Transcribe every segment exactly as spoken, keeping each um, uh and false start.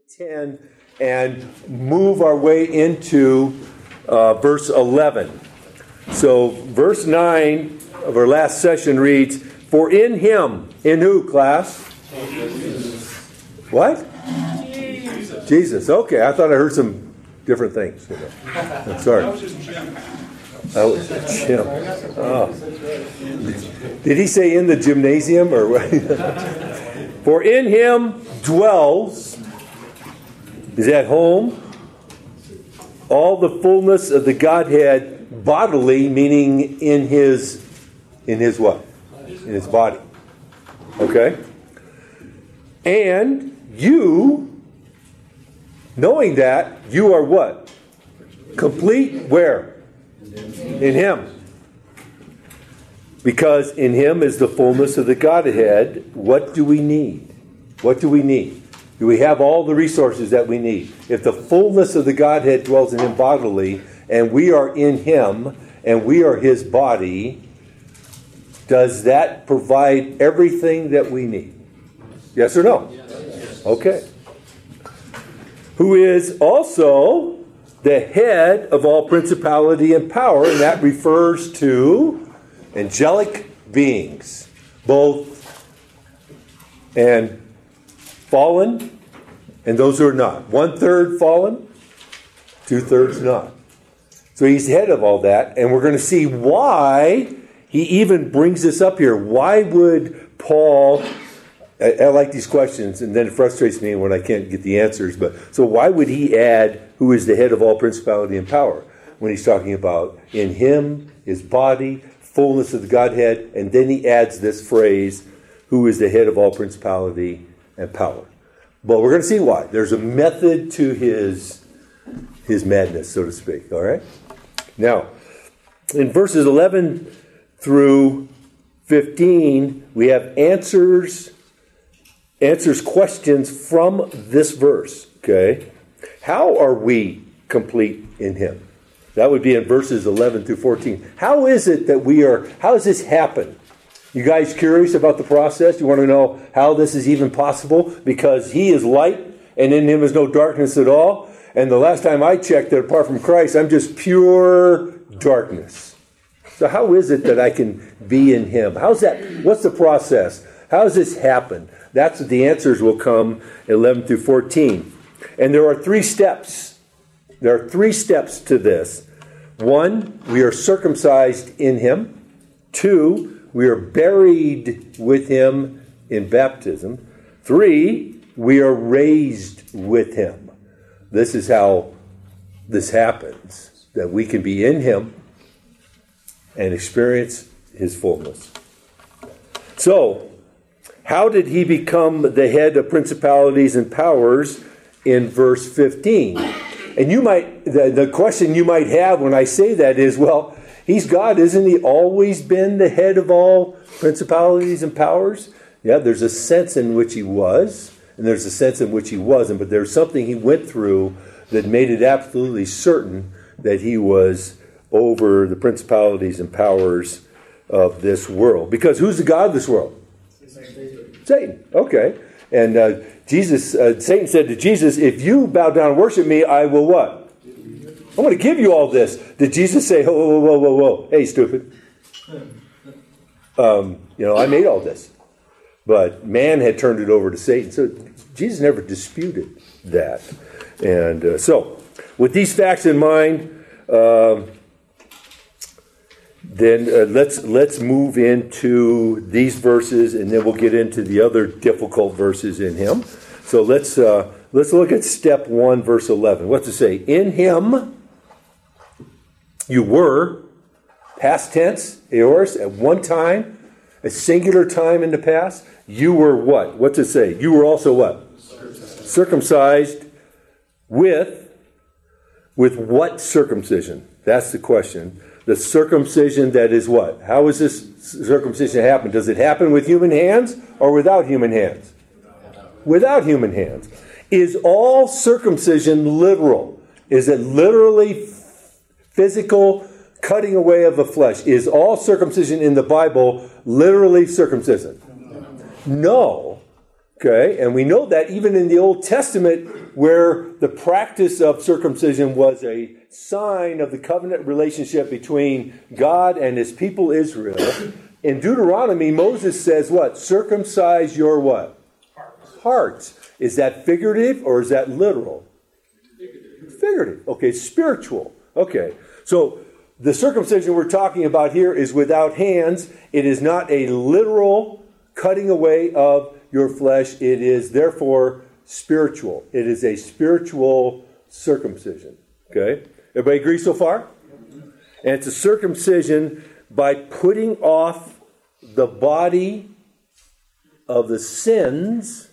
ten and move our way into uh, verse eleven. So verse nine of our last session reads, "For in him," in who, class? What? Jesus. Jesus. Okay, I thought I heard some different things. I'm sorry. That was just Jim. Oh, Jim. Oh. Did he say in the gymnasium or what? For in him dwells, is at home, all the fullness of the Godhead bodily, meaning in his, in his what? In his body. Okay? And you, knowing that, you are what? Complete where? In him. Because in him is the fullness of the Godhead. What do we need? What do we need? Do we have all the resources that we need? If the fullness of the Godhead dwells in him bodily, and we are in him, and we are his body, does that provide everything that we need? Yes or no? Yes. Okay. Who is also the head of all principality and power, and that refers to angelic beings, both and fallen and those who are not. One third fallen, two thirds not. So he's head of all that, and we're going to see why he even brings this up here. Why would Paul, I, I like these questions, and then it frustrates me when I can't get the answers, but so why would he add who is the head of all principality and power when he's talking about in him, his body, fullness of the Godhead, and then he adds this phrase, who is the head of all principality and power. But we're going to see why. There's a method to his, his madness, so to speak. All right? Now, in verses eleven through fifteen, we have answers, answers questions from this verse. Okay? How are we complete in him? That would be in verses eleven through fourteen. How is it that we are, how does this happen? You guys curious about the process? You want to know how this is even possible? Because he is light and in him is no darkness at all. And the last time I checked that apart from Christ, I'm just pure darkness. So how is it that I can be in him? How's that? What's the process? How does this happen? That's what the answers will come eleven through fourteen. And there are three steps. There are three steps to this. One, we are circumcised in him. Two, we are buried with him in baptism. Three, we are raised with him. This is how this happens, that we can be in him and experience his fullness. So, how did he become the head of principalities and powers in verse fifteen? And you might, the, the question you might have when I say that is, well, he's God, isn't he always been the head of all principalities and powers? Yeah, there's a sense in which he was, and there's a sense in which he wasn't, but there's something he went through that made it absolutely certain that he was over the principalities and powers of this world. Because who's the God of this world? Satan. Satan, okay. And uh, Jesus, uh, Satan said to Jesus, if you bow down and worship me, I will what? I'm going to give you all this. Did Jesus say, whoa, whoa, whoa, whoa, whoa, hey, stupid. Um, you know, I made all this. But man had turned it over to Satan. So Jesus never disputed that. And uh, so, with these facts in mind, uh, then uh, let's let's move into these verses, and then we'll get into the other difficult verses in him. So let's uh, let's look at step one, verse eleven. What's it say? In him you were, past tense, eos, at one time, a singular time in the past. You were what? What's it say? You were also what? Circumcised. Circumcised with with what circumcision? That's the question. The circumcision that is what? How is this circumcision happen? Does it happen with human hands or without human hands? Without human hands. Is all circumcision literal? Is it literally physical cutting away of the flesh? Is all circumcision in the Bible literally circumcision? No. Okay, and we know that even in the Old Testament, where the practice of circumcision was a sign of the covenant relationship between God and his people Israel, in Deuteronomy, Moses says what? Circumcise your what? Hearts. Hearts. Is that figurative or is that literal? Figurative. Figurative. Okay, spiritual. Okay, so the circumcision we're talking about here is without hands. It is not a literal cutting away of your flesh. It is therefore spiritual. It is a spiritual circumcision. Okay? Everybody agree so far? And it's a circumcision by putting off the body of the sins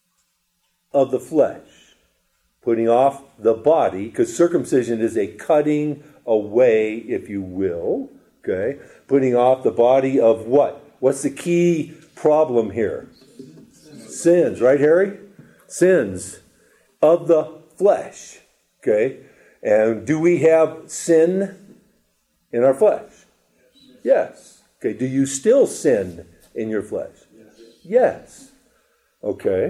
of the flesh. Putting off the body, because circumcision is a cutting away, if you will. Okay? Putting off the body of what? What's the key problem here? Sins, right, Harry? Sins of the flesh. Okay? And do we have sin in our flesh? Yes. Okay. Do you still sin in your flesh? Yes. Okay.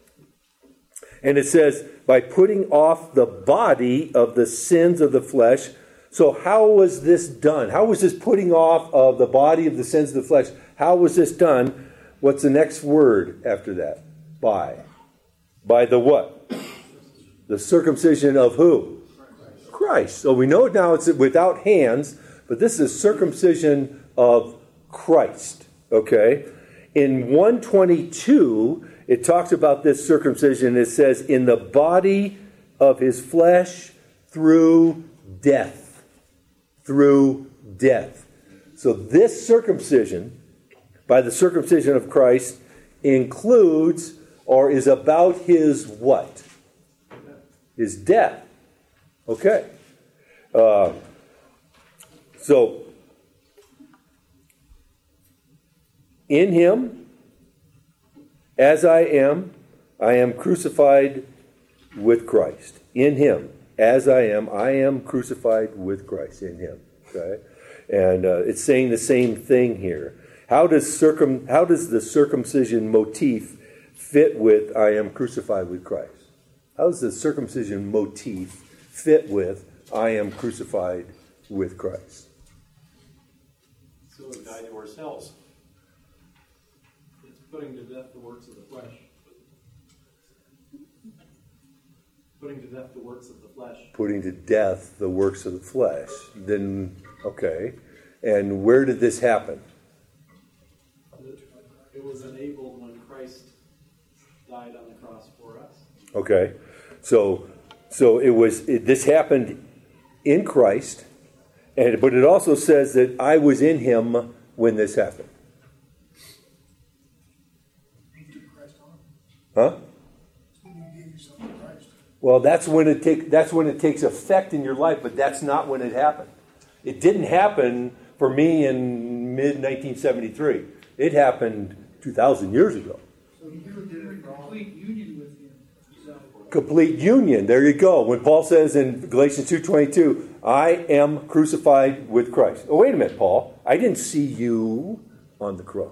And it says, by putting off the body of the sins of the flesh. So how was this done? How was this putting off of the body of the sins of the flesh? How was this done? What's the next word after that? By. By the what? The circumcision of who? Christ. Christ. So we know now it's without hands, but this is circumcision of Christ. Okay? In one twenty-two, it talks about this circumcision. It says, in the body of his flesh through death. Through death. So this circumcision, by the circumcision of Christ, includes or is about his what? His death. Okay. Uh, so, in him, as I am, I am crucified with Christ. In him, as I am, I am crucified with Christ. In him. Okay. And uh, it's saying the same thing here. How does circum? How does the circumcision motif fit with I am crucified with Christ? How does the circumcision motif fit with I am crucified with Christ? So we die to ourselves. It's putting to death the works of the flesh. Putting to death the works of the flesh. Putting to death the works of the flesh. Then, okay. And where did this happen? It was enabled when Christ died on the cross for us. Okay. So so it was it, this happened in Christ, and but it also says that I was in him when this happened. Huh? Well, that's when it take that's when it takes effect in your life, but that's not when it happened. It didn't happen for me in mid nineteen seventy-three. It happened two thousand years ago. So you did a complete union with him. So. Complete union. There you go. When Paul says in Galatians two twenty-two, I am crucified with Christ. Oh, wait a minute, Paul. I didn't see you on the cross.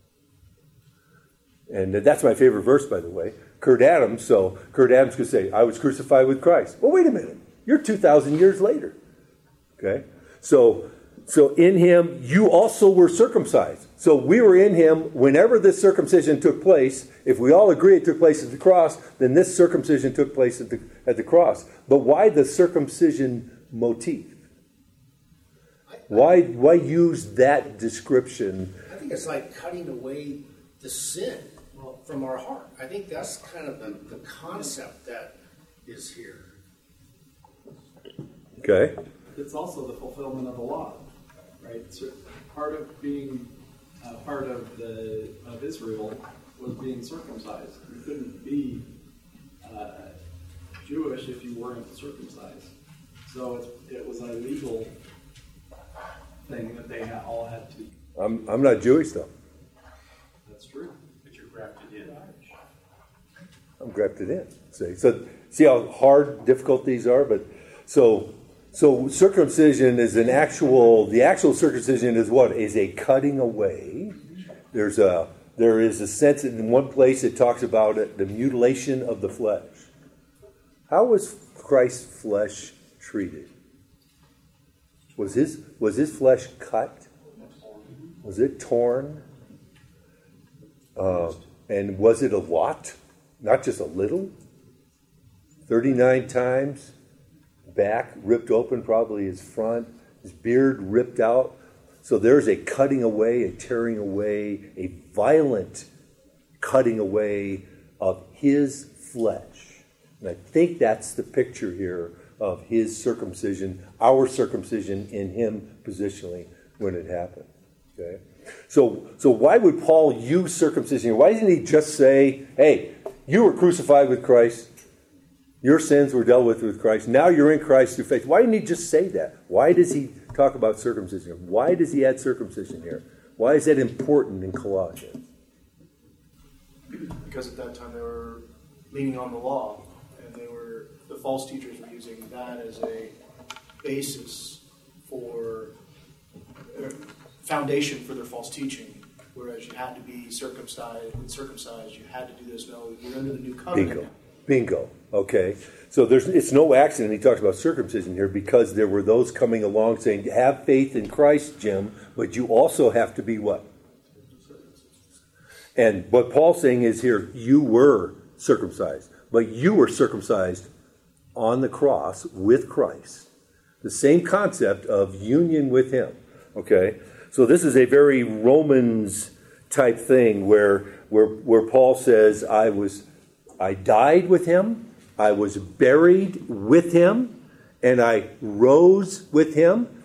And that's my favorite verse, by the way. Kurt Adams, so Kurt Adams could say, I was crucified with Christ. Well, wait a minute. You're two thousand years later. Okay? So, so in him, you also were circumcised. So we were in him whenever this circumcision took place. If we all agree it took place at the cross, then this circumcision took place at the, at the cross. But why the circumcision motif? Why, why use that description? I think it's like cutting away the sin from our heart. I think that's kind of the, the concept that is here. Okay. It's also the fulfillment of the law, right? So part of being uh, part of the of Israel was being circumcised. You couldn't be uh, Jewish if you weren't circumcised. So it, it was a legal thing that they ha- all had to be. I'm I'm not Jewish though. That's true. But you're grafted in. I'm grafted in. See, so see how hard, difficult these are. But so so circumcision is an actual. The actual circumcision is what is a cutting away. There's a there is a sense in one place it talks about it, the mutilation of the flesh. How was Christ's flesh treated? Was his, was his flesh cut? Was it torn? Uh, and was it a lot? Not just a little? thirty-nine times. Back ripped open, probably his front. His beard ripped out. So there's a cutting away, a tearing away, a violent cutting away of his flesh. And I think that's the picture here of his circumcision, our circumcision in him positionally when it happened. Okay? So, so why would Paul use circumcision? Why didn't he just say, hey, you were crucified with Christ. Your sins were dealt with with Christ. Now you're in Christ through faith. Why didn't he just say that? Why does he talk about circumcision? Why does he add circumcision here? Why is that important in Colossians? Because at that time they were leaning on the law, and they were the false teachers were using that as a basis for uh, foundation for their false teaching. Whereas you had to be circumcised, when circumcised, you had to do this. No, you're under the new covenant. Bingo. Bingo. Okay. So there's it's no accident he talks about circumcision here, because there were those coming along saying, have faith in Christ, Jim, but you also have to be what? And what Paul's saying is here, you were circumcised, but you were circumcised on the cross with Christ. The same concept of union with him. Okay. So this is a very Romans type thing where where where Paul says, I was I died with him, I was buried with him, and I rose with him.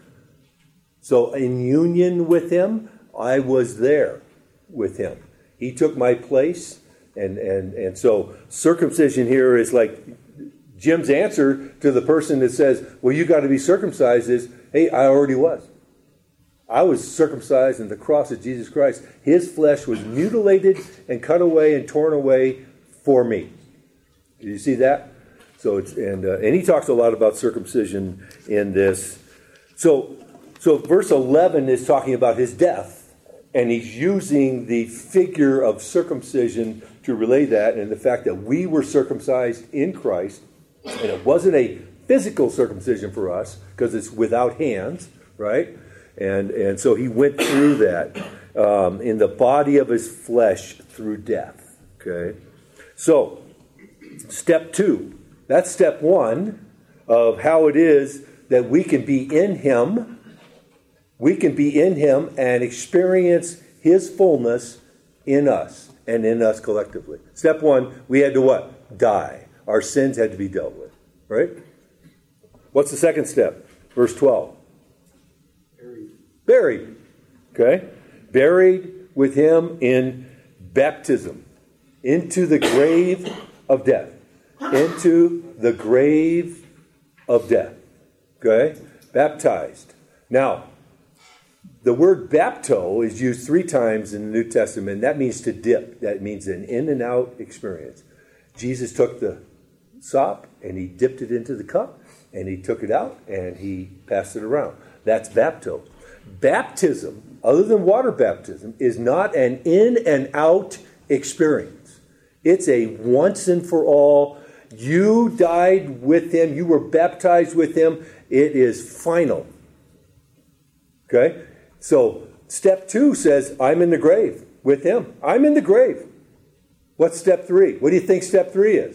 So in union with him, I was there with him. He took my place, and, and, and so circumcision here is like Jim's answer to the person that says, well, you got to be circumcised is, hey, I already was. I was circumcised in the cross of Jesus Christ. His flesh was mutilated and cut away and torn away for me. Did you see that? So it's and uh, and he talks a lot about circumcision in this. So so verse eleven is talking about his death, and he's using the figure of circumcision to relay that, and the fact that we were circumcised in Christ, and it wasn't a physical circumcision for us because it's without hands, right? And and so he went through that um, in the body of his flesh through death. Okay, so step two. That's step one of how it is that we can be in him. We can be in him and experience his fullness in us and in us collectively. Step one, we had to what? Die. Our sins had to be dealt with. Right? What's the second step? Verse twelve. Buried. Buried. Okay? Buried with him in baptism. Into the grave of death. Into the grave of death. Okay? Baptized. Now, the word bapto is used three times in the New Testament. That means to dip. That means an in and out experience. Jesus took the sop and he dipped it into the cup and he took it out and he passed it around. That's bapto. Baptism, other than water baptism, is not an in and out experience. It's a once and for all. You died with him. You were baptized with him. It is final. Okay? So, step two says, I'm in the grave with him. I'm in the grave. What's step three? What do you think step three is?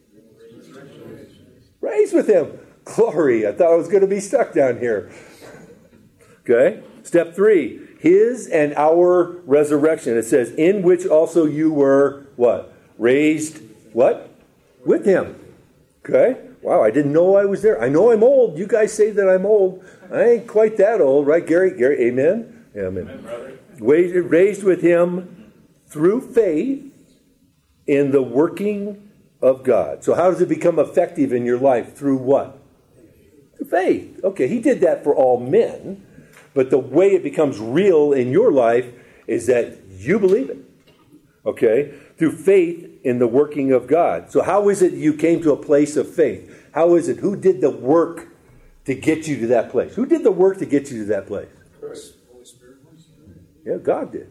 Raised with him. Glory. I thought I was going to be stuck down here. Okay? Step three. His and our resurrection. It says, in which also you were, what? Raised, what? With him. Okay? Wow, I didn't know I was there. I know I'm old. You guys say that I'm old. I ain't quite that old, right, Gary? Gary, amen? Yeah, amen. Amen, brother. Raised with him through faith in the working of God. So how does it become effective in your life? Through what? Through faith. Okay, he did that for all men. But the way it becomes real in your life is that you believe it. Okay? Through faith in the working of God. So how is it you came to a place of faith? How is it? Who did the work to get you to that place? Who did the work to get you to that place? Christ, Holy Spirit. Yeah, God did.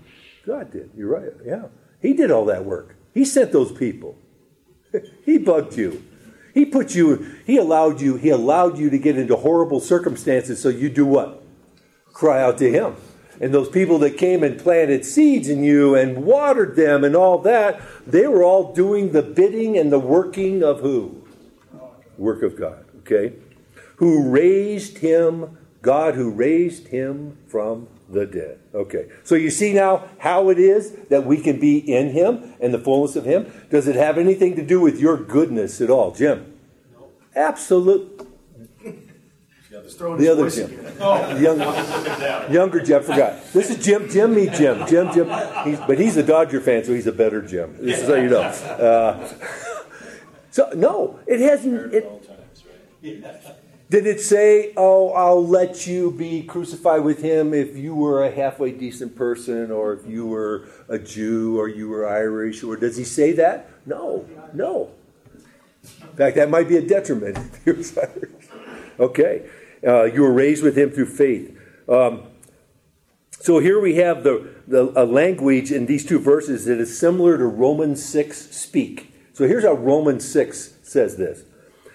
God did. You're right. Yeah. He did all that work. He sent those people. He bugged you. He put you, he allowed you, he allowed you to get into horrible circumstances so you do what? Cry out to him. And those people that came and planted seeds in you and watered them and all that, they were all doing the bidding and the working of who? Work of God. Okay? Who raised him, God who raised him from the dead. Okay. So you see now how it is that we can be in him and the fullness of him. Does it have anything to do with your goodness at all, Jim? No. Absolute. The other Jim. Oh. Young, younger Jim. I forgot. This is Jim. Jim, me Jim. Jim, Jim. He's, but he's a Dodger fan, so he's a better Jim. This is how you know. Uh, so, no. It hasn't. It, Did it say, oh, I'll let you be crucified with him if you were a halfway decent person, or if you were a Jew, or you were Irish? Or does he say that? No, no. In fact, that might be a detriment if you're Irish. Okay. Uh, you were raised with him through faith. Um, so here we have the, the a language in these two verses that is similar to Romans six speak. So here's how Romans six says this.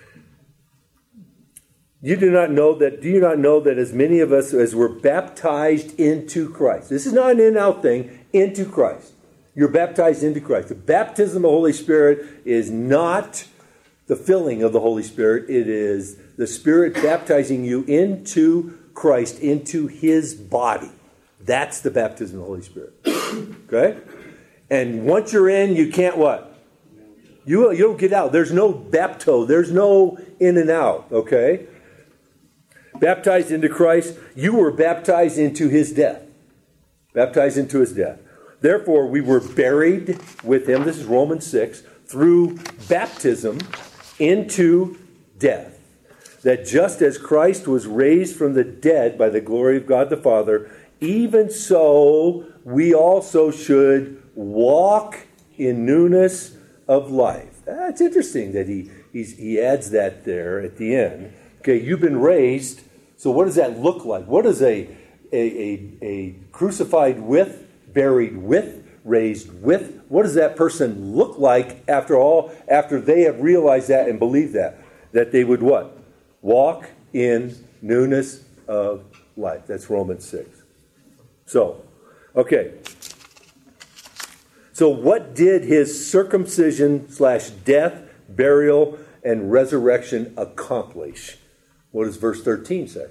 You do not know that, do you not know that as many of us as were baptized into Christ? This is not an in-out thing, into Christ. You're baptized into Christ. The baptism of the Holy Spirit is not the filling of the Holy Spirit. It is the Spirit baptizing you into Christ, into his body. That's the baptism of the Holy Spirit. Okay? And once you're in, you can't what? You, you don't get out. There's no bapto. There's no in and out. Okay? Baptized into Christ, you were baptized into his death. Baptized into his death. Therefore, we were buried with him, this is Romans six, through baptism into death. That just as Christ was raised from the dead by the glory of God the Father, even so we also should walk in newness of life. That's interesting that he, he's, he adds that there at the end. Okay, you've been raised. So what does that look like? What does a, a, a, a crucified with, buried with, raised with, what does that person look like after all, after they have realized that and believed that? That they would what? Walk in newness of life. That's Romans six. So, okay. So what did his circumcision slash death, burial, and resurrection accomplish? What does verse thirteen say?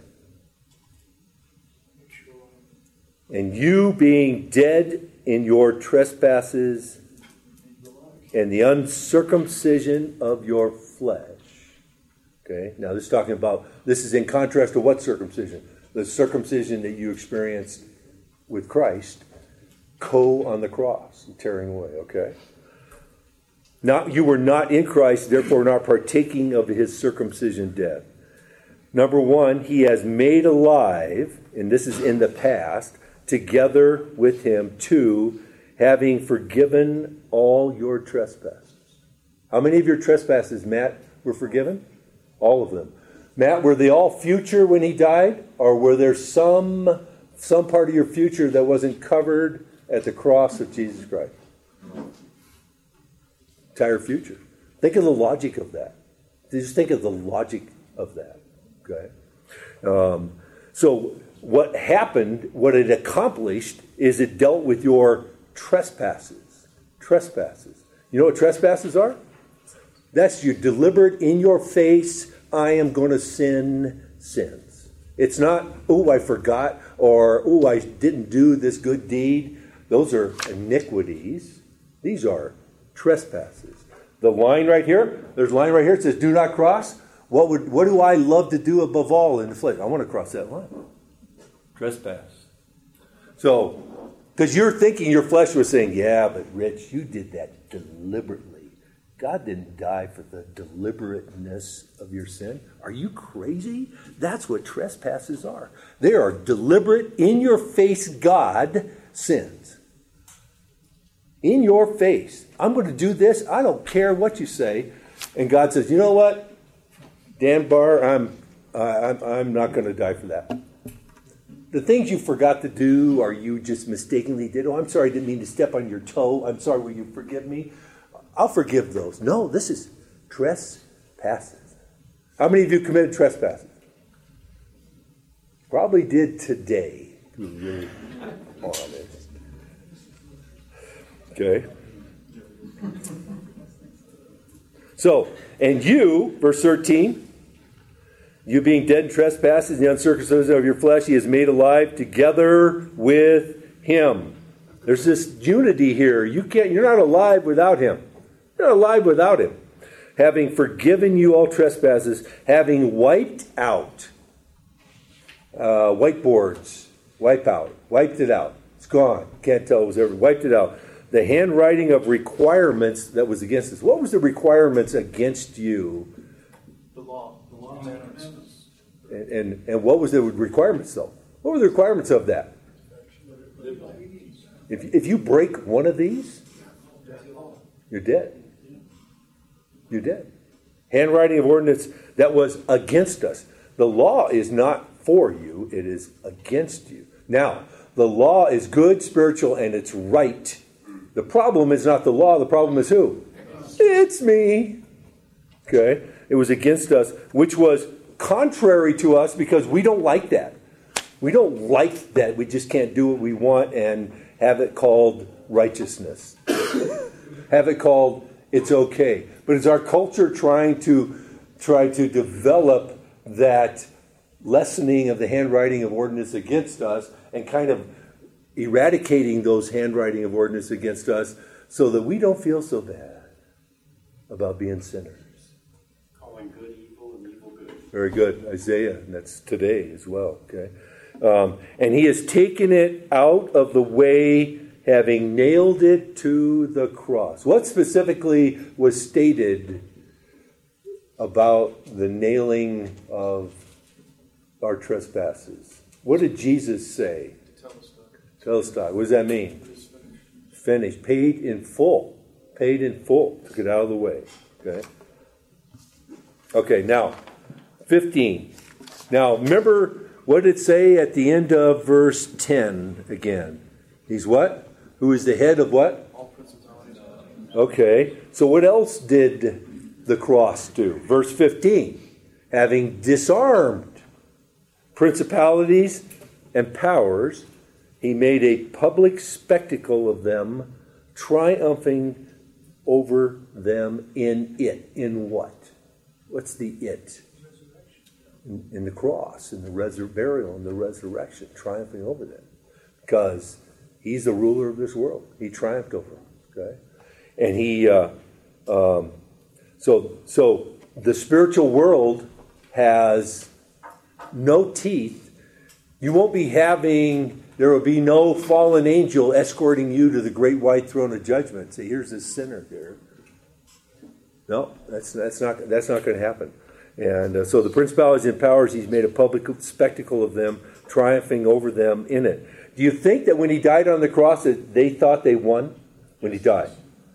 And you being dead in your trespasses and the uncircumcision of your flesh. Okay, now this is talking about, this is in contrast to what circumcision? The circumcision that you experienced with Christ, co on the cross, tearing away, okay? Not, you were not in Christ, therefore not partaking of his circumcision death. Number one, he has made alive, and this is in the past, together with him, two, having forgiven all your trespasses. How many of your trespasses, Matt, were forgiven? All of them. Matt, were they all future when he died? Or were there some, some part of your future that wasn't covered at the cross of Jesus Christ? Entire future. Think of the logic of that. Just think of the logic of that. Okay. Um, so what happened, what it accomplished, is it dealt with your trespasses. Trespasses. You know what trespasses are? That's your deliberate, in your face, I am going to sin sins. It's not, oh, I forgot, or oh, I didn't do this good deed. Those are iniquities. These are trespasses. The line right here, there's a line right here, it says, do not cross. What would what do I love to do above all in the flesh? I want to cross that line. Trespass. So, because you're thinking your flesh was saying, yeah, but Rich, you did that deliberately. God didn't die for the deliberateness of your sin. Are you crazy? That's what trespasses are. They are deliberate, in your face God sins. In your face. I'm going to do this. I don't care what you say. And God says, you know what? Dan Barr, I'm, uh, I'm, I'm not going to die for that. The things you forgot to do or you just mistakenly did. Oh, I'm sorry, I didn't mean to step on your toe. I'm sorry, will you forgive me? I'll forgive those. No, this is trespasses. How many of you committed trespasses? Probably did today, to be really honest. Okay. So, and you, verse thirteen, you being dead in trespasses, the uncircumcision of your flesh, he is made alive together with him. There's this unity here. You can't, you're not alive without him. You're not alive without him. Having forgiven you all trespasses, having wiped out uh, whiteboards, wipe out, wiped it out. It's gone. Can't tell it was ever wiped it out. The handwriting of requirements that was against us. What was the requirements against you? The law. The law. And, and and what was the requirements though? What were the requirements of that? If if you break one of these, you're dead. You're dead. Handwriting of ordinance that was against us. The law is not for you, it is against you. Now, the law is good, spiritual, and it's right. The problem is not the law, the problem is who? It's me. Okay? It was against us, which was contrary to us because we don't like that. We don't like that we just can't do what we want and have it called righteousness. Have it called it's okay. But is our culture trying to try to develop that lessening of the handwriting of ordinance against us and kind of eradicating those handwriting of ordinance against us so that we don't feel so bad about being sinners? Calling good evil and evil good. Very good. Isaiah, and that's today as well. Okay, um, and he has taken it out of the way, having nailed it to the cross. What specifically was stated about the nailing of our trespasses? What did Jesus say? Telestai. What does that mean? Finished. Paid in full. Paid in full. Took it out of the way. Okay. Okay, now, fifteen. Now, remember what did it say at the end of verse ten again? He's what? Who is the head of what? All principalities. Okay. So what else did the cross do? Verse fifteen. Having disarmed principalities and powers, he made a public spectacle of them, triumphing over them in it. In what? What's the it? In, in the cross, in the resur- burial, in the resurrection, triumphing over them. Because he's the ruler of this world. He triumphed over them. Okay? And he, uh, um, so, so the spiritual world has no teeth. You won't be having... There will be no fallen angel escorting you to the great white throne of judgment. Say, here's this sinner here. No, that's that's not that's not going to happen. And uh, so the principalities and powers, he's made a public spectacle of them, triumphing over them in it. Do you think that when he died on the cross that they thought they won when he died?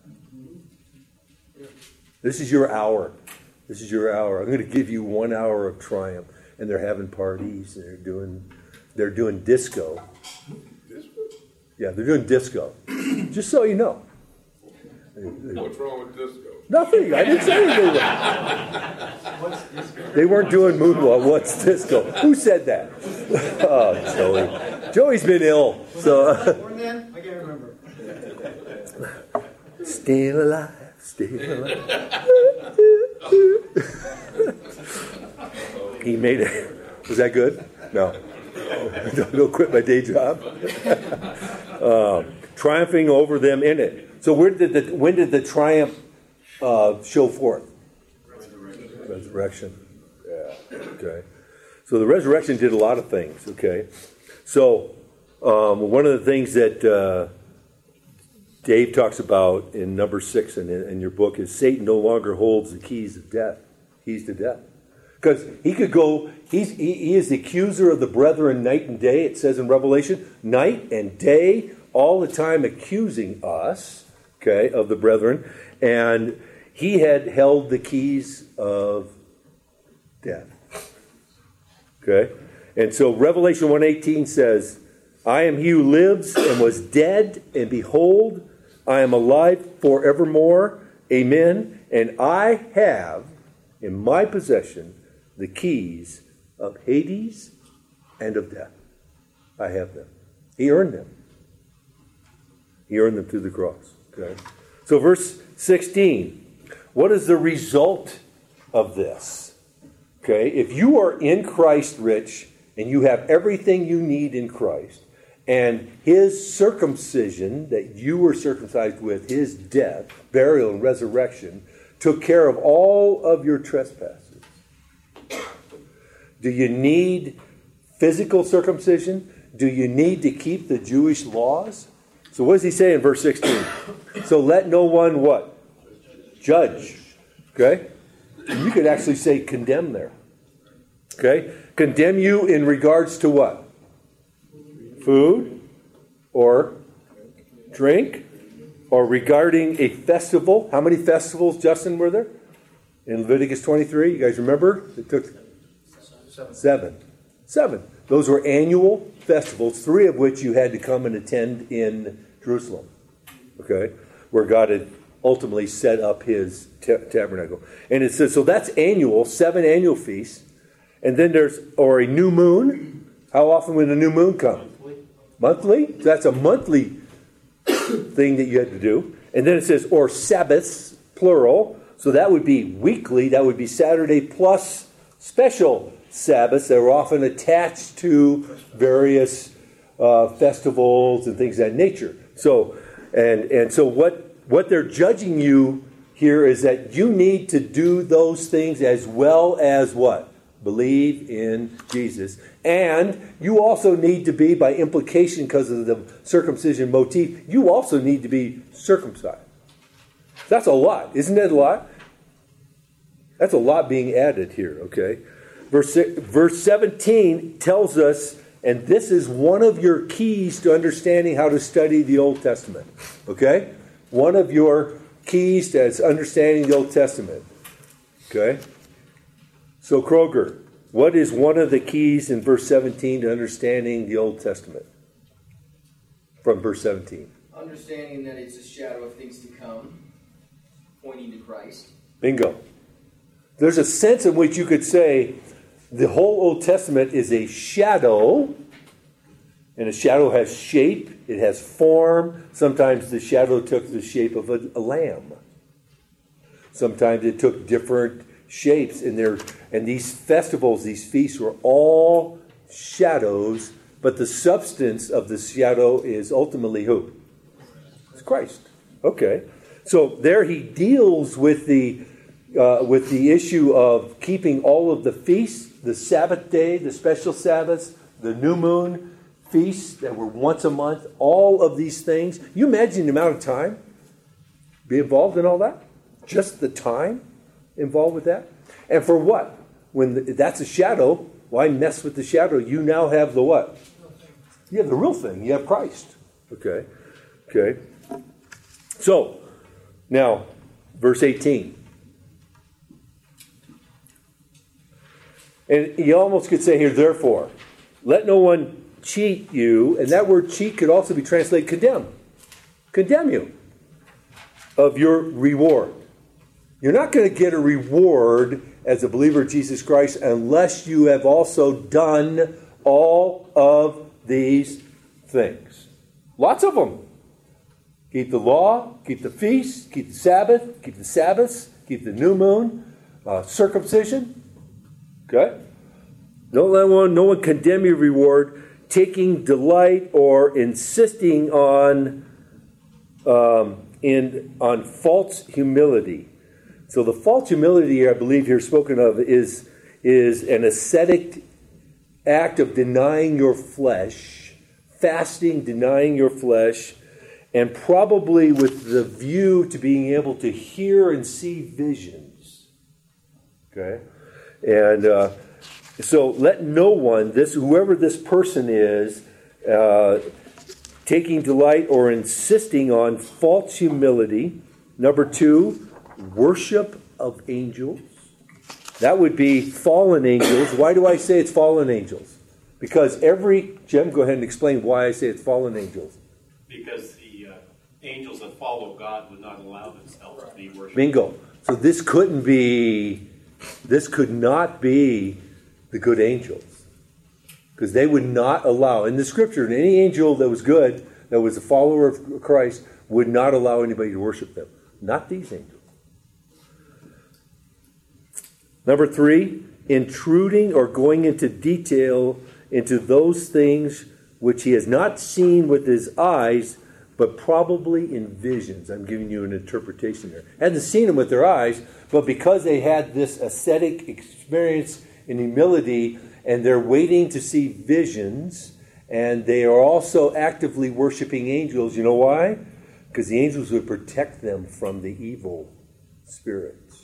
This is your hour. This is your hour. I'm going to give you one hour of triumph. And they're having parties. And they're doing they're doing disco. Yeah, they're doing disco. Just so you know. What's wrong with disco? Nothing. I didn't say anything. What's disco? They weren't doing moonwalk. What's disco? Who said that? Oh, Joey. Joey's been ill. So Born then? I can't remember. still alive. Still alive. He made it. Was that good? No. Don't go quit my day job. uh, triumphing over them in it. So where did the when did the triumph uh, show forth? Resurrection. Resurrection. Yeah. Okay. So the resurrection did a lot of things. Okay. So um, one of the things that uh, Dave talks about in number six in, in your book is Satan no longer holds the keys of death. Keys to death. Because he could go, he's, he, he is the accuser of the brethren night and day, it says in Revelation, night and day, all the time accusing us, okay, of the brethren. And he had held the keys of death. Okay? And so Revelation one eighteen says, I am he who lives and was dead, and behold, I am alive forevermore. Amen. And I have in my possession the keys of Hades and of death. I have them. He earned them. He earned them through the cross. Okay. So verse sixteen. What is the result of this? Okay. If you are in Christ, Rich, and you have everything you need in Christ, and his circumcision that you were circumcised with, his death, burial, and resurrection, took care of all of your trespasses. Do you need physical circumcision? Do you need to keep the Jewish laws? So what does he say in verse sixteen? So let no one what? Judge. Okay? You could actually say condemn there. Okay? Condemn you in regards to what? Food or drink or regarding a festival. How many festivals, Justin, were there? In Leviticus twenty-three, you guys remember? It took seven. Seven. Seven. Those were annual festivals, three of which you had to come and attend in Jerusalem. Okay? Where God had ultimately set up his t- tabernacle. And it says, so that's annual, seven annual feasts. And then there's, or a new moon. How often would a new moon come? Monthly? So that's a monthly thing that you had to do. And then it says, or Sabbaths, plural. So that would be weekly. That would be Saturday plus special Sabbaths that were often attached to various uh, festivals and things of that nature. So, and and so what what they're judging you here is that you need to do those things as well as what? Believe in Jesus. And you also need to be, by implication, because of the circumcision motif, you also need to be circumcised. That's a lot. Isn't that a lot? That's a lot being added here, okay? Verse, verse seventeen tells us, and this is one of your keys to understanding how to study the Old Testament, okay? One of your keys to understanding the Old Testament, okay? So, Kroger, what is one of the keys in verse seventeen to understanding the Old Testament? From verse seventeen. Understanding that it's a shadow of things to come, pointing to Christ. Bingo. There's a sense in which you could say the whole Old Testament is a shadow, and a shadow has shape, it has form. Sometimes the shadow took the shape of a, a lamb. Sometimes it took different shapes in there, and these festivals, these feasts were all shadows, but the substance of the shadow is ultimately who? It's Christ. Okay. So there he deals with the uh, with the issue of keeping all of the feasts, the Sabbath day, the special Sabbaths, the new moon feasts that were once a month, all of these things. You imagine the amount of time be involved in all that? Just the time involved with that? And for what? When the, that's a shadow, why mess with the shadow? You now have the what? You have the real thing. You have Christ. Okay. Okay. So, now, verse eighteen. And you almost could say here, therefore, let no one cheat you. And that word cheat could also be translated condemn. Condemn you of your reward. You're not going to get a reward as a believer of Jesus Christ unless you have also done all of these things. Lots of them. Keep the law, keep the feasts, keep the Sabbath, keep the Sabbaths, keep the new moon, uh, circumcision. Okay? Don't let one, no one condemn your reward, taking delight or insisting on um, in on false humility. So the false humility, I believe, here spoken of is, is an ascetic act of denying your flesh, fasting, denying your flesh, and probably with the view to being able to hear and see visions. Okay? And uh, so let no one, this whoever this person is, uh, taking delight or insisting on false humility. Number two, worship of angels. That would be fallen angels. Why do I say it's fallen angels? Because every, Jim, go ahead and explain why I say it's fallen angels. Because the uh, angels that follow God would not allow themselves to be worshipped. Bingo. So this couldn't be, this could not be the good angels. Because they would not allow, in the scripture, any angel that was good, that was a follower of Christ, would not allow anybody to worship them. Not these angels. Number three, intruding or going into detail into those things which he has not seen with his eyes, but probably in visions. I'm giving you an interpretation there. Hadn't seen them with their eyes, but because they had this ascetic experience in humility, and they're waiting to see visions, and they are also actively worshiping angels. You know why? Because the angels would protect them from the evil spirits.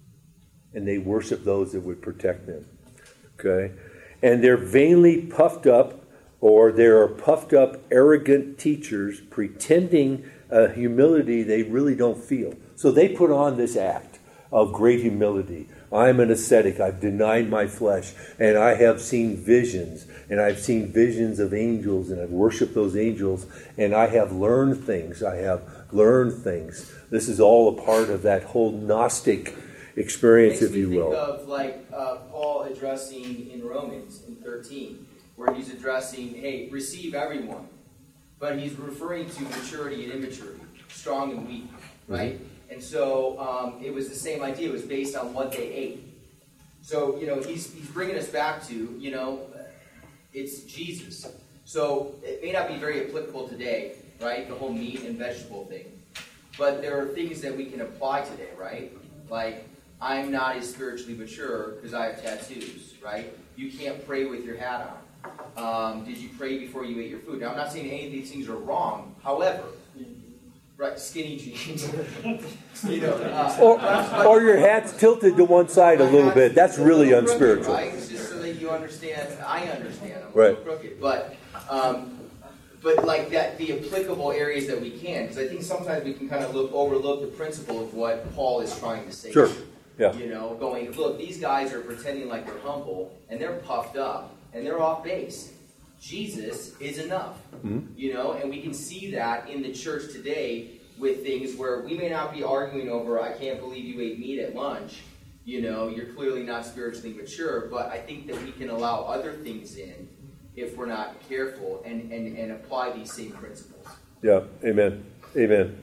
And they worship those that would protect them. Okay? And they're vainly puffed up, or they are puffed up, arrogant teachers pretending a humility they really don't feel. So they put on this act of great humility. I'm an ascetic. I've denied my flesh. And I have seen visions. And I've seen visions of angels. And I've worshipped those angels. And I have learned things. I have learned things. This is all a part of that whole Gnostic experience, Makes if you me think will. of like uh, Paul addressing in Romans in thirteen, where he's addressing, hey, receive everyone. But he's referring to maturity and immaturity, strong and weak, right? Mm-hmm. And so um, it was the same idea. It was based on what they ate. So, you know, he's, he's bringing us back to, you know, it's Jesus. So it may not be very applicable today, right? The whole meat and vegetable thing. But there are things that we can apply today, right? Like, I'm not as spiritually mature because I have tattoos, right? You can't pray with your hat on. Um, did you pray before you ate your food? Now, I'm not saying any of these things are wrong. However, right, skinny jeans. you know, uh, Or, but, or your hat's tilted to one side a little bit. That's really crooked, unspiritual. right? It's just so that you understand. I understand. I'm a Right. little crooked, but um, but like that, the applicable areas that we can, because I think sometimes we can kind of look overlook the principle of what Paul is trying to say. Sure. Yeah. You know, going, look, these guys are pretending like they're humble, and they're puffed up, and they're off base. Jesus is enough, mm-hmm. you know, and we can see that in the church today with things where we may not be arguing over, I can't believe you ate meat at lunch, you know, you're clearly not spiritually mature, but I think that we can allow other things in if we're not careful and, and, and apply these same principles. Yeah, amen, amen.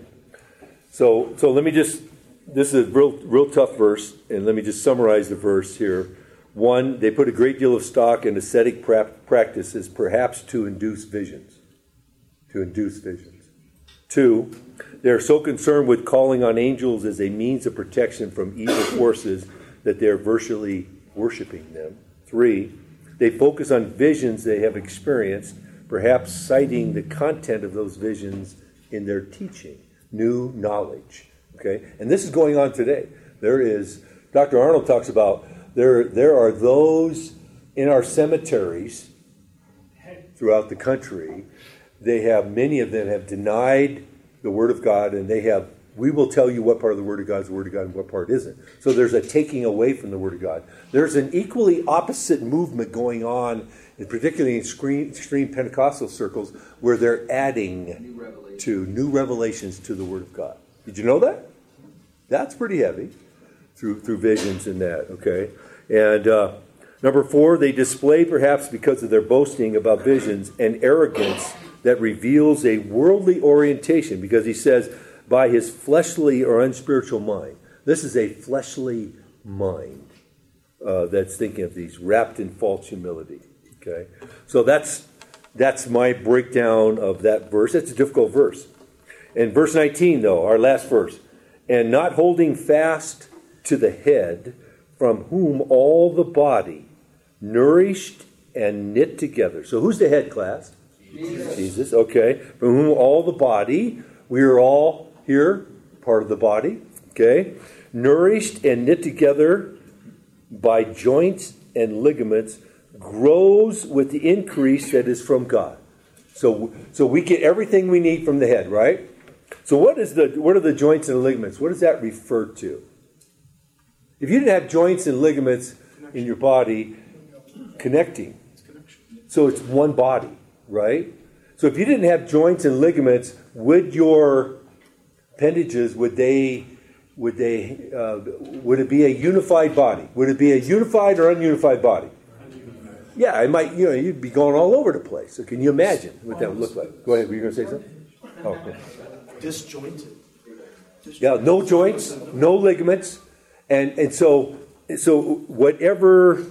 So, so let me just, this is a real, real tough verse, and let me just summarize the verse here. One, they put a great deal of stock in ascetic pra- practices, perhaps to induce visions. To induce visions. Two, they're so concerned with calling on angels as a means of protection from evil forces that they're virtually worshiping them. Three, they focus on visions they have experienced, perhaps citing the content of those visions in their teaching. New knowledge. Okay? And this is going on today. There is, Doctor Arnold talks about There, there are those in our cemeteries throughout the country. They have, many of them have denied the Word of God, and they have, we will tell you what part of the Word of God is the Word of God and what part isn't. So there's a taking away from the Word of God. There's an equally opposite movement going on, and particularly in extreme, extreme Pentecostal circles, where they're adding New to new revelations to the Word of God. Did you know that? That's pretty heavy. Through through visions and that, okay? And uh, number four, they display, perhaps because of their boasting about visions, an arrogance that reveals a worldly orientation, because he says, by his fleshly or unspiritual mind. This is a fleshly mind uh, that's thinking of these, wrapped in false humility, okay? So that's that's my breakdown of that verse. It's a difficult verse. And verse nineteen, though, our last verse, and not holding fast to the head, from whom all the body, nourished and knit together. So who's the head, class? Jesus. Jesus, okay. From whom all the body, we are all here, part of the body, okay. Nourished and knit together by joints and ligaments, grows with the increase that is from God. So, so we get everything we need from the head, right? So what is the what are the joints and ligaments? What does that refer to? If you didn't have joints and ligaments in your body connecting, So it's one body, right? So if you didn't have joints and ligaments, would your appendages, would they, would they, uh, would it be a unified body? Would it be a unified or ununified body? Yeah, it might, you know, you'd be going all over the place. So can you imagine what that would look like? Go ahead, were you going to say something? Oh, okay. Disjointed. Yeah, no joints, no ligaments. And and so so whatever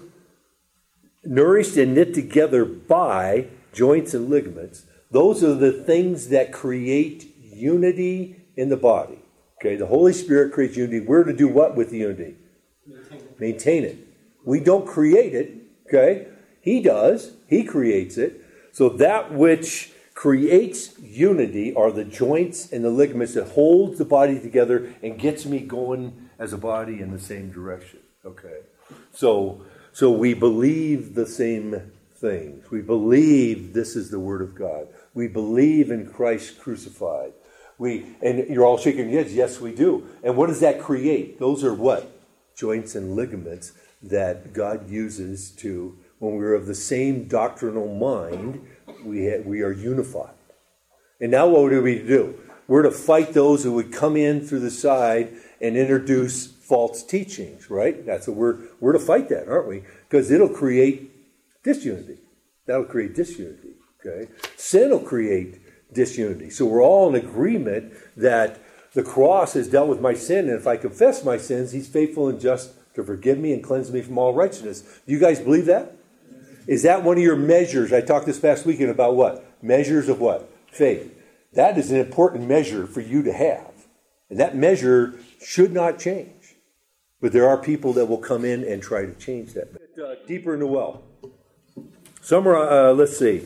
nourished and knit together by joints and ligaments, those are the things that create unity in the body. Okay, the Holy Spirit creates unity. We're to do what with the unity? Maintain it. We don't create it, okay? He does. He creates it. So that which creates unity are the joints and the ligaments that holds the body together and gets me going as a body in the same direction. Okay. So so we believe the same things. We believe this is the Word of God. We believe in Christ crucified. We and you're all shaking your heads. Yes, we do. And what does that create? Those are what? Joints and ligaments that God uses to, when we're of the same doctrinal mind, we ha- we are unified. And now what are we to do? We're to fight those who would come in through the side and introduce false teachings, right? That's what we're we're to fight that, aren't we? Because it'll create disunity. That'll create disunity. Okay? Sin will create disunity. So we're all in agreement that the cross has dealt with my sin, and if I confess my sins, He's faithful and just to forgive me and cleanse me from all righteousness. Do you guys believe that? Is that one of your measures? I talked this past weekend about what? Measures of what? Faith. That is an important measure for you to have. And that measure should not change. But there are people that will come in and try to change that. Uh, deeper in the well. Summarize, uh, let's see.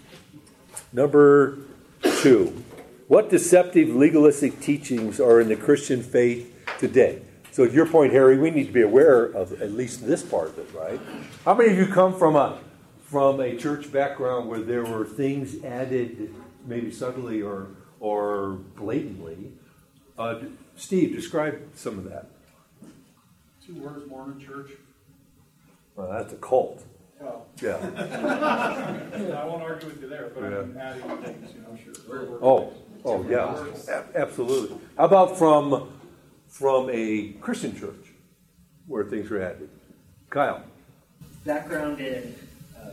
Number two. What deceptive legalistic teachings are in the Christian faith today? So to your point, Harry, we need to be aware of at least this part of it, right? How many of you come from a from a church background where there were things added, maybe subtly or or blatantly? Uh, Steve, describe some of that. Two words, Mormon church. Well, that's a cult. Well, Yeah. I won't argue with you there, but Yeah. I'm adding things, you know, sure. We're- we're- Oh, oh yeah, A- absolutely. How about from from a Christian church where things were added? Kyle. Background in uh,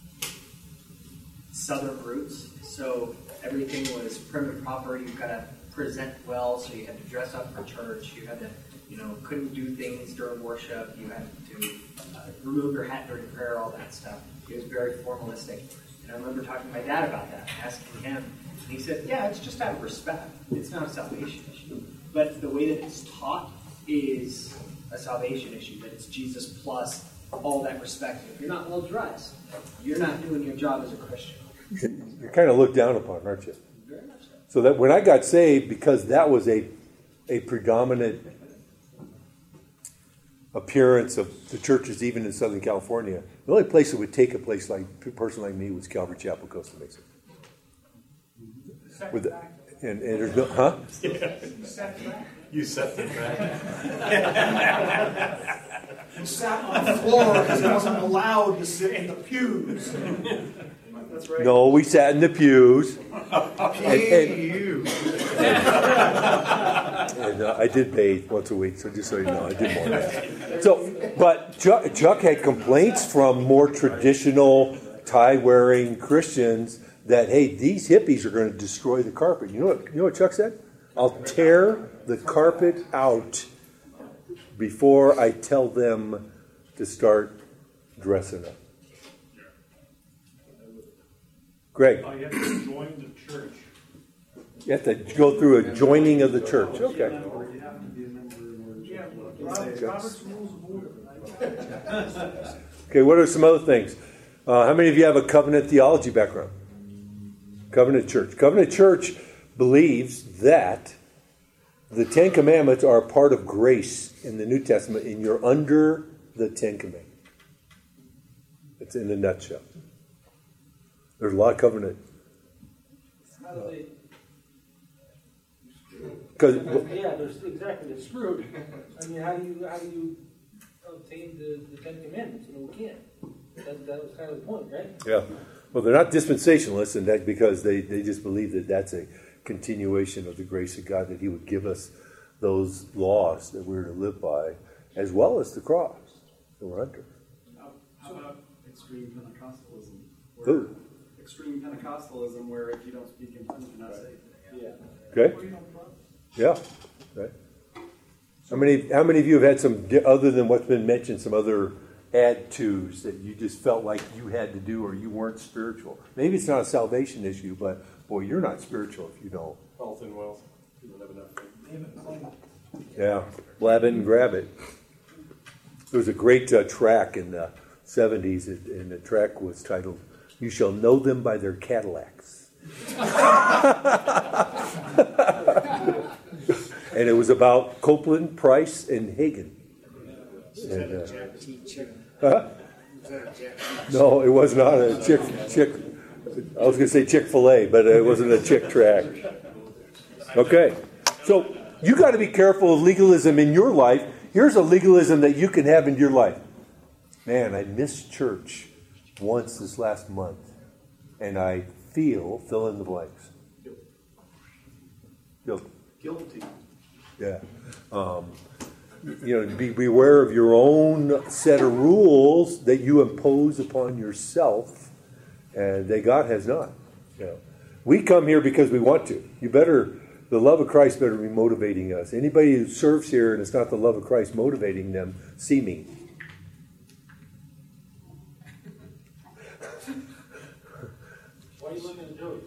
southern roots, so everything was prim and proper. You've got to present well, so you had to dress up for church. You had to, you know, couldn't do things during worship. You had to uh, remove your hat during prayer, all that stuff. It was very formalistic. And I remember talking to my dad about that, asking him, and he said, yeah, it's just out of respect. It's not a salvation issue. But the way that it's taught is a salvation issue, that it's Jesus plus all that respect. If you're not well dressed, you're not doing your job as a Christian. You're kind of looked down upon, aren't you? Very much so. So that when I got saved, because that was a a predominant appearance of the churches, even in Southern California, the only place that would take a place like a person like me was Calvary Chapel, Costa Mesa. With the, and, and there's no, huh? You set the track. And sat on the floor because he wasn't allowed to sit in the pews. That's right. No, we sat in the pews. and, and, and uh, I did bathe once a week, so just so you know, I did more than that. So, but Chuck, Chuck had complaints from more traditional tie-wearing Christians that, hey, these hippies are going to destroy the carpet. You know what? You know what Chuck said? I'll tear the carpet out before I tell them to start dressing up. Greg. Oh, you have to join the church. You have to go through a joining of the church. Okay. You have to be a member in order to. Yeah, Robert- Robert's Rules of Order. Okay, what are some other things? Uh, how many of you have a covenant theology background? Covenant church. Covenant church believes that the Ten Commandments are a part of grace in the New Testament, and you're under the Ten Commandments. It's in a nutshell. There's a lot of covenant. How do they? Because Yeah, there's exactly. It's screwed. I mean, how do you how do you obtain the, the Ten Commandments? You know, we can't. That, like that was kind of the point, right? Yeah. Well, they're not dispensationalists, and that because they, they just believe that that's a continuation of the grace of God, that he would give us those laws that we're to live by, as well as the cross that we're under. How, how about extreme Pentecostalism? Where, Ooh. Extreme Pentecostalism, where if you don't speak in tongues, you're not saved. Yeah. Okay. Yeah. Okay. How many? How many of you have had some, other than what's been mentioned, some other add tos that you just felt like you had to do, or you weren't spiritual? Maybe it's not a salvation issue, but boy, you're not spiritual if you don't. Health and wealth. You don't have enough. Yeah, blab it and grab it. There was a great uh, track in the seventies, and the track was titled, "You Shall Know Them by Their Cadillacs." And it was about Copeland, Price, and Hagen. And, uh, huh? No, it was not a chick. Chick. I was going to say Chick-fil-A, but it wasn't a chick track. Okay, so you got to be careful of legalism in your life. Here's a legalism that you can have in your life. Man, I missed church once this last month, and I feel fill in the blanks. Guilty. Guilty. Yeah. Um, you know, be beware of your own set of rules that you impose upon yourself, and that God has not. You know, we come here because we want to. You better, the love of Christ better be motivating us. Anybody who serves here and it's not the love of Christ motivating them, see me. Why are you looking at Joey?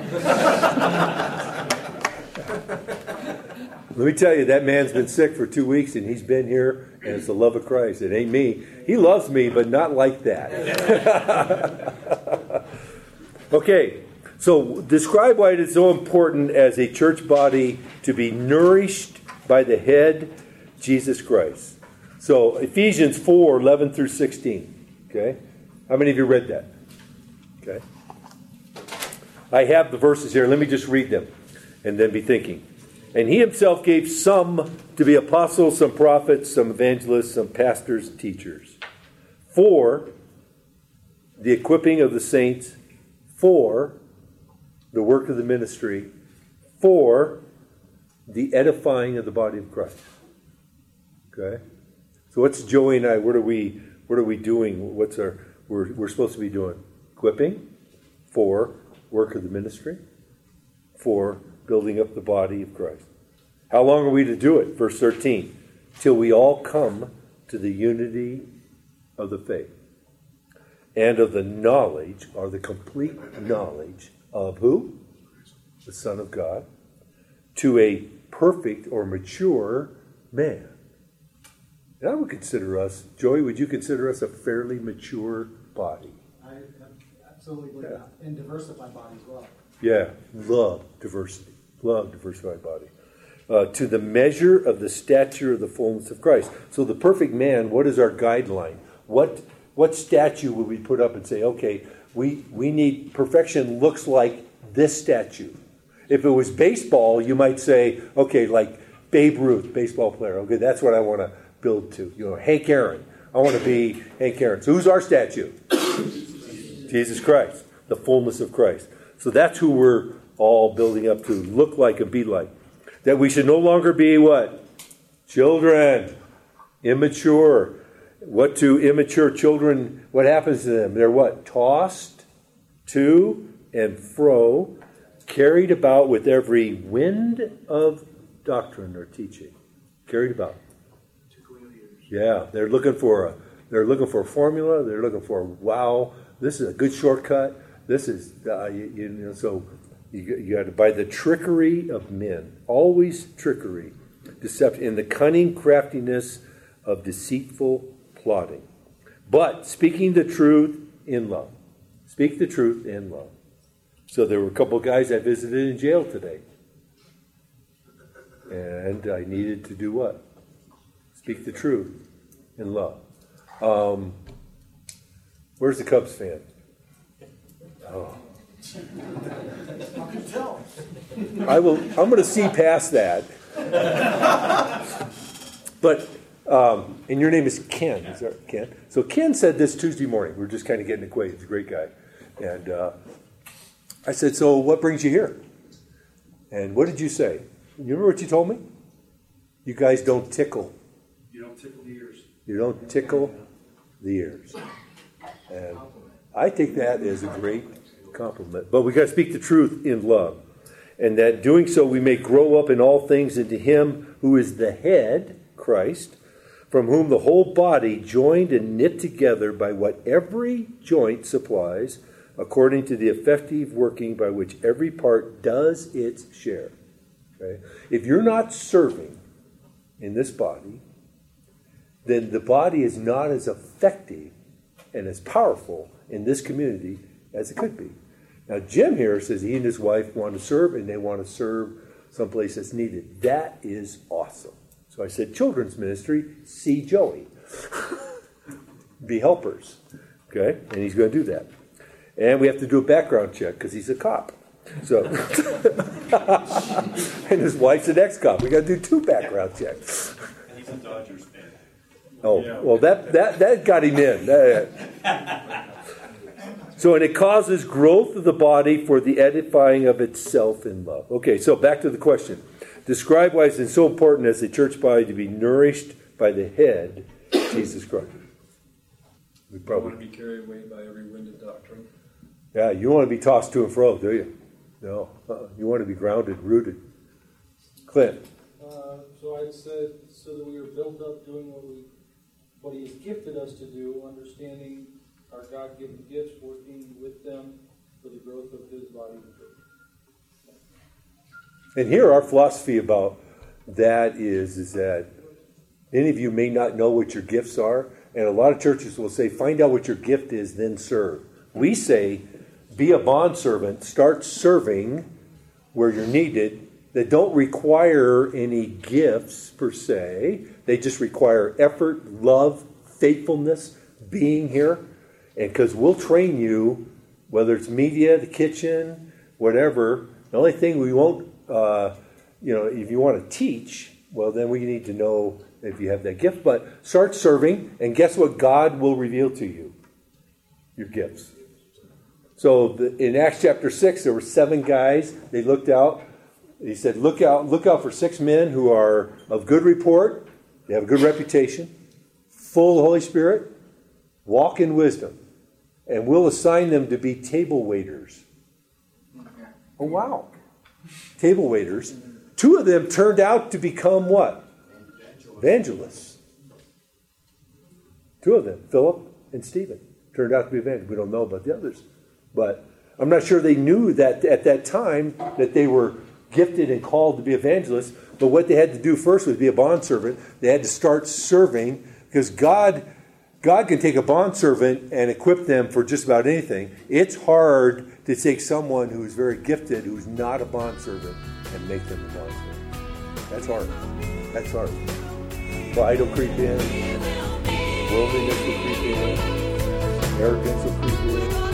Let me tell you, that man's been sick for two weeks and he's been here, and it's the love of Christ. It ain't me. He loves me, but not like that. Okay, so describe why it is so important as a church body to be nourished by the head, Jesus Christ. So Ephesians four, eleven through sixteen. Okay? How many of you read that? Okay. I have the verses here. Let me just read them and then be thinking. And he himself gave some to be apostles, some prophets, some evangelists, some pastors, teachers, for the equipping of the saints, for the work of the ministry, for the edifying of the body of Christ. Okay? So what's Joey and I, what are we what are we doing? What's our we're we're supposed to be doing? Equipping, for work of the ministry, for building up the body of Christ. How long are we to do it? Verse thirteen. Till we all come to the unity of the faith and of the knowledge, or the complete knowledge of who? The Son of God, to a perfect or mature man. And I would consider us, Joey, would you consider us a fairly mature body? I absolutely believe Yeah. that. And diversified body as well. Yeah, love diversity. Love diversified body. Uh, to the measure of the stature of the fullness of Christ. So the perfect man, what is our guideline? What what statue would we put up and say, okay, we, we need, perfection looks like this statue. If it was baseball, you might say, okay, like Babe Ruth, baseball player. Okay, that's what I want to build to. You know, Hank Aaron. I want to be Hank Aaron. So who's our statue? Jesus Christ, the fullness of Christ. So that's who we're all building up to, look like and be like. That we should no longer be what? Children. Immature. What to immature children, what happens to them? They're what? Tossed to and fro, carried about with every wind of doctrine or teaching. Carried about. Yeah, they're looking for a they're looking for a formula. They're looking for, wow, this is a good shortcut. This is uh, you, you know so you, you got to, by the trickery of men, always trickery, deception, in the cunning craftiness of deceitful plotting, but speaking the truth in love. Speak the truth in love. So there were a couple of guys I visited in jail today, and I needed to do what? Speak the truth in love. Um, where's the Cubs fan? Oh. How can you tell? I will. I'm going to see past that. But Um, and your name is Ken, is that Ken? So Ken said this Tuesday morning. We are just kind of getting acquainted. He's a great guy. And uh, I said, so what brings you here? And what did you say? You remember what you told me? You guys don't tickle. You don't tickle the ears. You don't tickle the ears. And I think that is a great compliment. But we got to speak the truth in love. And that doing so we may grow up in all things into him who is the head, Christ, from whom the whole body, joined and knit together by what every joint supplies, according to the effective working by which every part does its share. Okay? If you're not serving in this body, then the body is not as effective and as powerful in this community as it could be. Now, Jim here says he and his wife want to serve, and they want to serve someplace that's needed. That is awesome. So I said, children's ministry, see Joey. Be helpers. Okay? And he's going to do that. And we have to do a background check because he's a cop. So, and his wife's an ex-cop. We got to do two background checks. And he's a Dodgers fan. Oh, well, that, that, that got him in. So, and it causes growth of the body for the edifying of itself in love. Okay, so back to the question. Describe why it's so important as a church body to be nourished by the head, Jesus Christ. We probably don't want to be carried away by every wind of doctrine. Yeah, you don't want to be tossed to and fro, do you? No. Uh-uh. You want to be grounded, rooted. Clint. Uh, so I said, so that we are built up doing what we, what He has gifted us to do, understanding our God-given gifts, working with them for the growth of His body. And here our philosophy about that is, is that any of you may not know what your gifts are, and a lot of churches will say, find out what your gift is, then serve. We say, be a bondservant, start serving where you're needed, that don't require any gifts per se. They just require effort, love, faithfulness, being here. And because we'll train you, whether it's media, the kitchen, whatever. The only thing we won't, uh, you know, if you want to teach, well, then we need to know if you have that gift. But start serving, and guess what God will reveal to you? Your gifts. So the, in Acts chapter six, there were seven guys. They looked out. He said, look out, look out for six men who are of good report. They have a good reputation, full of the Holy Spirit, walk in wisdom. And we'll assign them to be table waiters. Oh, wow. Table waiters. Two of them turned out to become what? Evangelists. Two of them, Philip and Stephen, turned out to be evangelists. We don't know about the others. But I'm not sure they knew that at that time that they were gifted and called to be evangelists. But what they had to do first was be a bondservant. They had to start serving because God... God can take a bondservant and equip them for just about anything. It's hard to take someone who's very gifted, who's not a bondservant, and make them a bondservant. That's hard. That's hard. Pride will creep in. Worldliness will creep in. Arrogance will creep in.